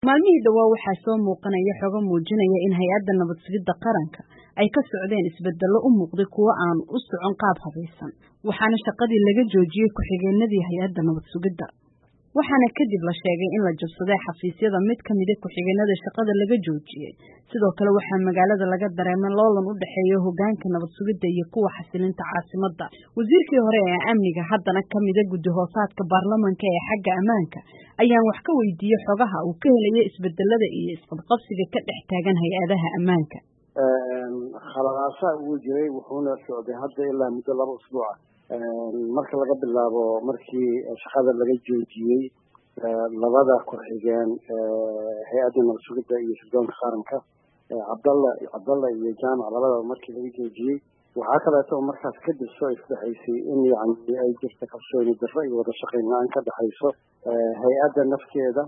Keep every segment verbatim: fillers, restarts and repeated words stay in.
maalmihii dhawaa waxaa soo muuqanaya xogo muujinaya in hay-adda nabad sugidda qaranka ay ka socdeen isbedello u muuqday kuwo aan u socon qaab habaysan waxaana shaqadii laga joojiyey ku-xigeenadii hay-adda nabad sugidda waxaana kadib la sheegay in la jabsaday xafiisyada mid ka mid ah ku-xigeenada shaqada laga joojiyey sidoo kale waxaa magaalada laga dareemay loolan u dhaxeeya hoggaanka nabad sugidda iyo kuwa xasilinta caasimadda wasiirkii hore ee amniga haddana ka mid ah guddi hoosaadka baarlamaanka ee xagga ammaanka ayaan wax ka weydiiyey xogaha uu ka helayo isbedelada iyo isqabqabsiga ka dhex taagan hay-adaha ammaanka khaladaasha uu jiray wuxuuna socday hadda ilaa muddo laba usbuuc ah marka laga bilaabo markii shaqada laga joojiyey labada ku-xigeen hay-adda nabad sugidda iyo sirdoonka qaranka cabdalla cabdalla iyo jaamac labadaba markii laga joojiyey waxaa kaleeto oo markaas kadib soo isdhexaysay in yani ay jirta kalsooni darro iyo wada shaqayn la-aan ka dhexayso hay-adda nafteeda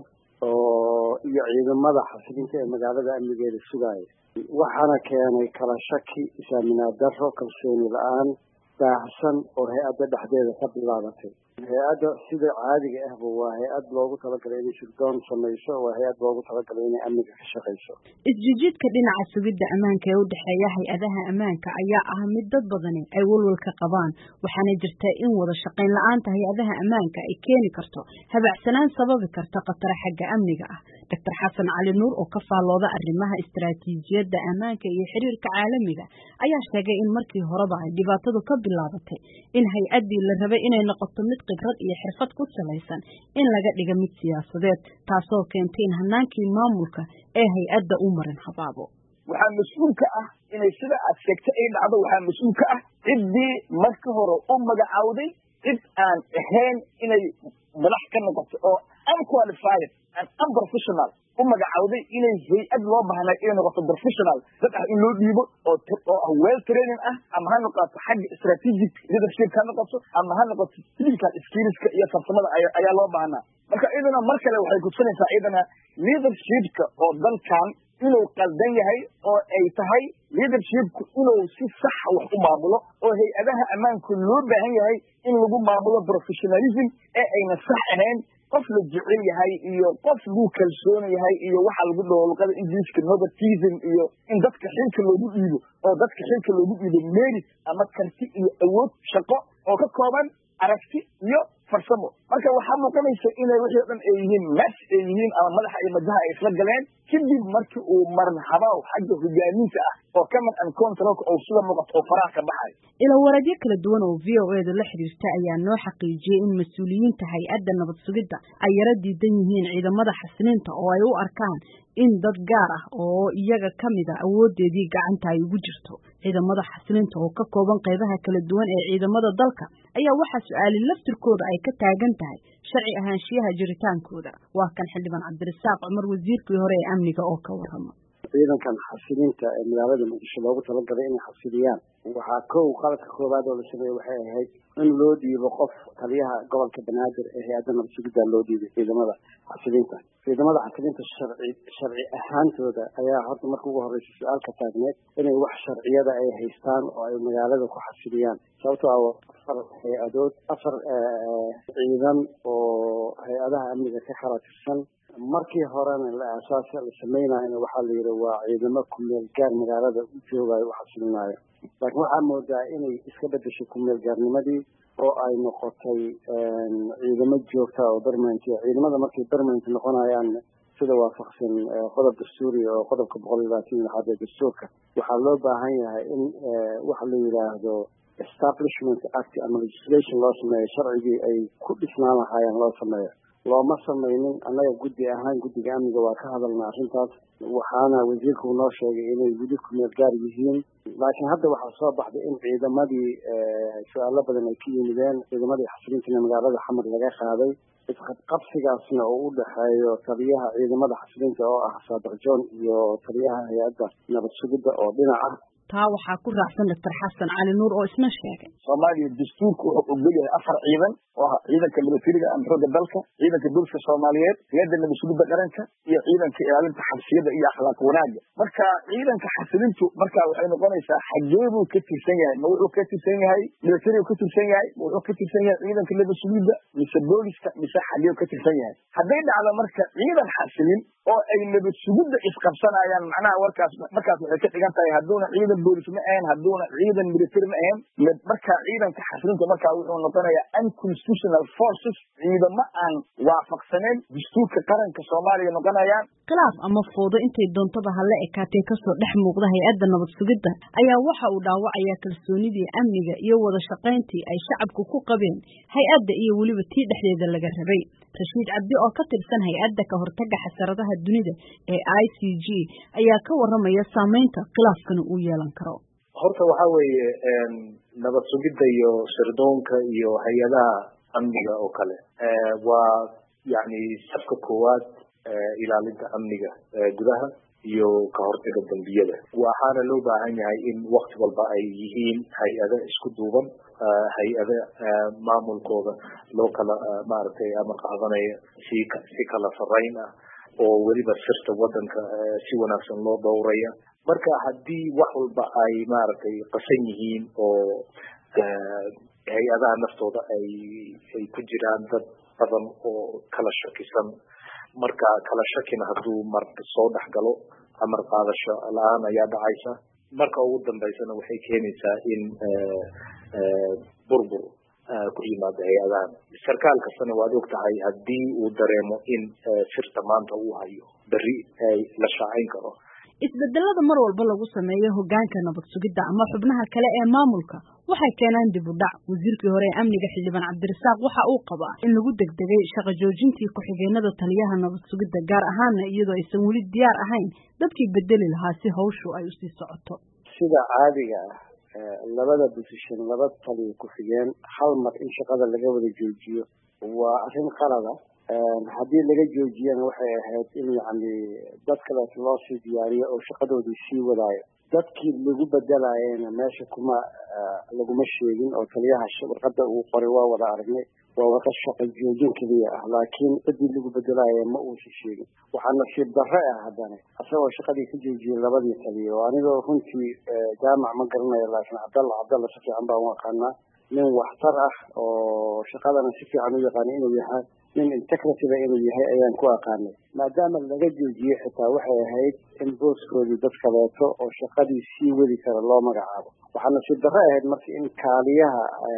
oo iyo ciidamada xasilinta ee magaalada amnigeeda sugaaya waxaana keenay kala shaki isaaminaad darro kalsooni la-aan daahsan oo hay-adda dhexdeeda ka bilaabatay hay-adda sida caadiga ahba waa hay-ad loogu talagalay inay sirdoon samayso waa hay-ad loogu talagalay inay amniga ka shaqayso isjijiidka dhinaca sugidda ammaanka ee u dhexeeya hay-adaha ammaanka ayaa ah mid dad badani ay walwal ka qabaan waxaana jirta in wada shaqayn la-aanta hay-adaha ammaanka ay keeni karto habacsanaan sababi karta khataro xagga amniga ah doctor xasan cali nuur oo ka faallooda arrimaha istaraatiijiyadda ammaanka iyo xiriirka caalamiga ayaa sheegay in markii horeba ay dhibaatadu ka bilaabatay in hay-addii la rabay inay noqoto mid khibrad iyo xirfad ku salaysan in laga dhiga mid siyaasadeed taasoo keentay in hanaankii maamulka ee hay-adda u marin habaabo waxaa mas-uul ka ah inay sida aad sheegtay ay dhacdo waxaa mas-uul ka ah ciddii marka hore u magacaawday cid aan ahayn inay madax ka noqoto oo unqualified and unprofessional u magacaawday inay hay-ad loo baahnay inay noqoto professional dad ah in loo dhiibo oo oo well training ah ama ha noqoto xagga strategic leadership ha noqoto ama ha noqoto technical skillska iyo farsamada ayaa loo baahnaa marka idana mar kale waxay kutusinaysaa idana leadershipka oo dalkan inuu qaldan yahay oo ay tahay leadershipku inuu si sax wax u maamulo oo hay-adaha ammaanku loo baahan yahay in lagu maamulo professionalism ee ayna sax ahayn qof la jecel yahay iyo qof lagu kalsoon yahay iyo waxa lagu dhaho luqada ingiriiska nepotism iyo in dadka xilka loogu dhiibo oo dadka xilka loogu dhiibo merit ama karti iyo awood shaqo oo ka kooban aragti iyo farsamo marka waxaa muuqanaysa inay wixii o dhan ay yihiin mas ay yihiin ama madaxa iyo madaha ay isla galeen kadib markii uu marin habaaw xagga hogaaminta ah oo command and controlka oo sida muuqato oo faraha ka baxay ila wareegyo kala duwan oo v o eeda la xiriirta ayaa noo xaqiijiyey in mas-uuliyiinta hay-adda nabad sugidda ay yara diidan yihiin ciidamada xasilinta oo ay u arkaan in dad gaar ah oo iyaga ka mid a awoodeedii gacanta ay ugu jirto ciidamada xasilinta oo ka kooban qaybaha kala duwan ee ciidamada dalka ayaa waxaa su-aali laftirkooda ay ka taagan tahay sharci ahaanshiyaha jiritaankooda waa kan xildhibaan cabdirasaaq cumar wasiirkii hore ee amniga oo ka warrama ciidankan xasilinta ee magaalada muqdisho loogu talagalay inay xasiliyaan waxaa kow qaladka koowaad oo la sameeyey waxay ahayd in loo dhiibo qof taliyaha gobolka banaadir ee hay-adda nabad sugidda loo dhiibay ciidamada xasilinta ciidamada xasilinta sharci sharci ahaantooda ayaa horta marka ugu horreysa su-aal ka taagneed inay wax sharciyada ay haystaan oo ay magaalada ku xasiliyaan sababtoo ah afar hay-adood afar ciidan oo hay-adaha amniga ka kala tirsan markii horena la aasaas la sameynayna waxaa la yidhi waa ciidamo kumeel gaar magaalada u joogayo u xasilinaayo laakiin waxaa moodaa inay iska bedeshay kumeel gaarnimadii oo ay noqotay ciidamo joogta oo permanent ciidamada markay permanent noqonayaan sida waafaqsan qodob dastuuri oo qodobka boqol iyo labaatan iyo lixaad ee dastuurka waxaa loo baahan yahay in waxa la yidhaahdo establishment act ama legislation loo sameeyo sharcigii ay ku dhisnaan lahaayeen loo sameeyo looma samaynin annaga guddi ahaan guddiga amniga waa ka hadalna arrintaas waxaana wasiirku noo sheegay inay weli kumeel gaar yihiin laakiin hadda waxaa soo baxday in ciidamadii su-aalo badan ay ka yimideen ciidamadii xasilintina magaalada xamar laga qaaday isqabqabsigaasna oo u dhexeeyo taliyaha ciidamada xasilinta oo ah saadax john iyo taliyaha hay-adda nabad sugidda oo dhinaca taa waxaa ku raacsan doctor xasan cali nuur oo isna sheegay soomaaliya dastuurku wuxuu ogol yahay afar ciidan oo ah ciidanka militariga ama xoogga dalka ciidanka booliska soomaaliyeed hay-adda nabad sugidda qaranka iyo ciidanka ilaalinta xabsiyada iyo akhlaaq wanaagga marka ciidanka xasilintu marka waxay noqonaysaa xagee buu ka tirsan yahay ma wuxuu ka tirsan yahay militarigu ka tirsan yahay ma wuxuu ka tirsan yahay ciidanka nabad sugidda mise booliska mise xagee ka tirsan yahay hadday dhacdo marka ciidan xasilin oo ay nabad sugidda isqabsanayaan macnaha warkaas markaas waxay ka dhigan tahay hadduuna ciidan boolis ma ahayn hadduuna ciidan military ma ahayn markaa ciidanka xasilinta markaa wuxuu noqonayaa unconstitutional forces ciidamo aan waafaqsaneyn dastuurka qaranka soomaaliya noqonayaan. khilaaf ama foodo intay doontaba hala ekaatee kasoo dhex muuqda hay-adda nabad sugidda ayaa waxa uu dhaawacayaa kalsoonidii amniga iyo wada shaqayntii ay shacabku ku qabeen hay-adda iyo weliba tii dhexdeeda laga rabay. Rashiid Cabdi oo ka tirsan hay-adda ka hortagga xasaradaha dunida ee I C G ayaa ka waramaya saameynta khilaafkana uu yeelan karo. horta waxa weeye nabad sugidda iyo sirdoonka iyo hay-adaha amniga oo kale waa yani sabka koowaad ilaalinta amniga gudaha iyo ka hortagga dambiyada. waxaana loo baahan yahay in waqti walba ay yihiin hay-ada isku duuban, hay-ada maamulkooda loo kala maaragtay amar qaadanaya si si kala sarreyn ah oo weliba sirta wadanka si wanaagsan loo dhowraya. marka haddii wax walba ay maaragtay qasan yihiin oo hay-adaha naftooda ay ay ku jiraan dad badan oo kala shakisan, marka kala shakina hadduu mar soo dhex galo amar qaadasho la-aan ayaa dhacaysa. marka ugu dambeysana waxay keenaysaa in burbur ku yimaado hay-adahan. sarkaal kastana waad og tahay haddii uu dareemo in sirta maanta uu hayo berri ay la shaacayn karo. isbedelada mar walba lagu sameeyo hoggaanka nabad sugidda ama xubnaha kale ee maamulka waxay keenaan dib u dhac. wasiirkii hore ee amniga xildhibaan Cabdirasaaq waxa uu qabaa in lagu degdegay shaqo joojintii ku-xigeenada taliyaha nabad sugidda, gaar ahaan iyadoo aysan weli diyaar ahayn dadkii bedeli lahaa si hawshu ay usii socoto. sida caadiga ah labada position laba taliya ku-xigeen hal mar in shaqada laga wada joojiyo waa arrin qalada. haddii laga joojiyana waxay ahayd in yani dad kaleet loo sii diyaariyo oo shaqadoodii sii wadaayo. dadkii lagu bedelayena meesha kuma laguma sheegin oo taliyaha warqada uu qoray waa wada aragnay, waa warqad shaqo joojin keliya ah, laakiin ciddii lagu bedelaya ma uusan sheegin. waxaa nasiib darre ah haddana asagoo shaqadii ka joojiyay labadii taliya oo anigoo runtii jaamac ma garanayo, laakiin cabdalla cabdalla si fiican baan u aqaanaa, nin waxtar ah oo shaqadana si fiican u yaqaana inuu yahay, nin integrative inuu yahay ayaan ku aqaanay. maadaama laga joojiyey xitaa waxay ahayd in booskoodii dad kaleeto oo shaqadii sii wadi kara loo magacaabo. waxaa nasiib darre ahayd marka in kaaliyaha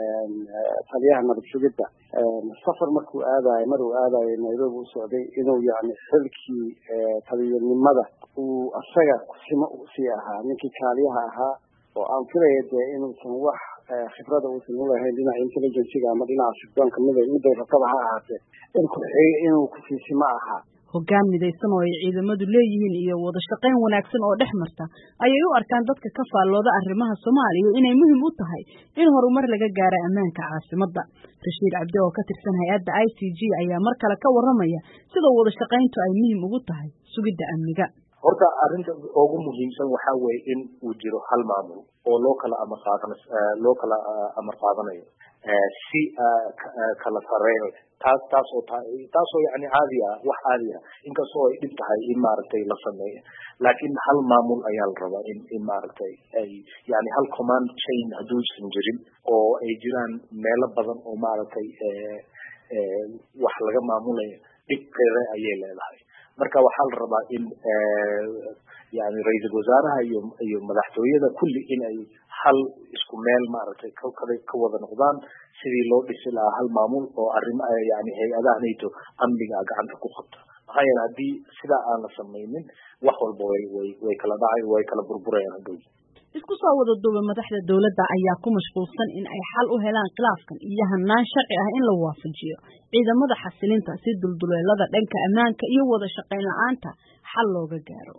taliyaha nabad sugidda safar markuu aadayo mar uu aadayo Nairobi u socday inuu yani xilkii taliyanimada uu asaga kusimo usii ahaa ninkii kaaliyaha ahaa, oo aan filaya dee inuusan wax khibrada uusan ulahayn dhinaca intelligenciga ama dhinaca sirdoonka mid miday rakada ha ahaatee in ku-xigay inuu kufiisimo ahaa. hoggaan midaysan oo ay ciidamadu leeyihiin iyo wada shaqayn wanaagsan oo dhex marta ayay u arkaan dadka ka faallooda arrimaha Soomaaliya inay muhiim u tahay in horumar laga gaaro ammaanka caasimadda. Rashiid Cabdi oo ka tirsan hay-adda I C G ayaa mar kale ka waramaya sida wada shaqayntu ay muhiim ugu tahay sugidda amniga. horta arrinta ugu muhiimsan waxa weeye in uu jiro hal maamul oo loo kala amar qaadanayo loo kala amar qaadanayo si kala sareeyo taas taas oo taas oo yani caadi ah wax caadi ah inkastoo ay dhib tahay in maaragtay la sameeyo, laakiin hal maamul ayaa la rabaa in in maaragtay ay yani hal command chain hadduusan jirin oo ay jiraan meelo badan oo maaragtay wax laga maamulayo dhibkeeda ayay leedahay. marka waxaa la rabaa in yani ra-iisul wasaaraha iyo iyo madaxtooyada kulli in ay hal isku meel maaragtay ka wada noqdaan sidii loo dhisi lahaa hal maamul oo arrimo yani hay-adaha nato amniga gacanta ku qabta. maxaa yeele haddii sidaa aan la samaynin wax walba way way way kala dhacay way kala burburayaan hadhow. isku soo wada duuba madaxda dawladda ayaa ku mashquulsan in ay xal u helaan khilaafkan iyo hannaan sharci ah in la waafajiyo ciidamada xasilinta si dulduleelada dhanka ammaanka iyo wada shaqayn la'aanta xal looga gaaro.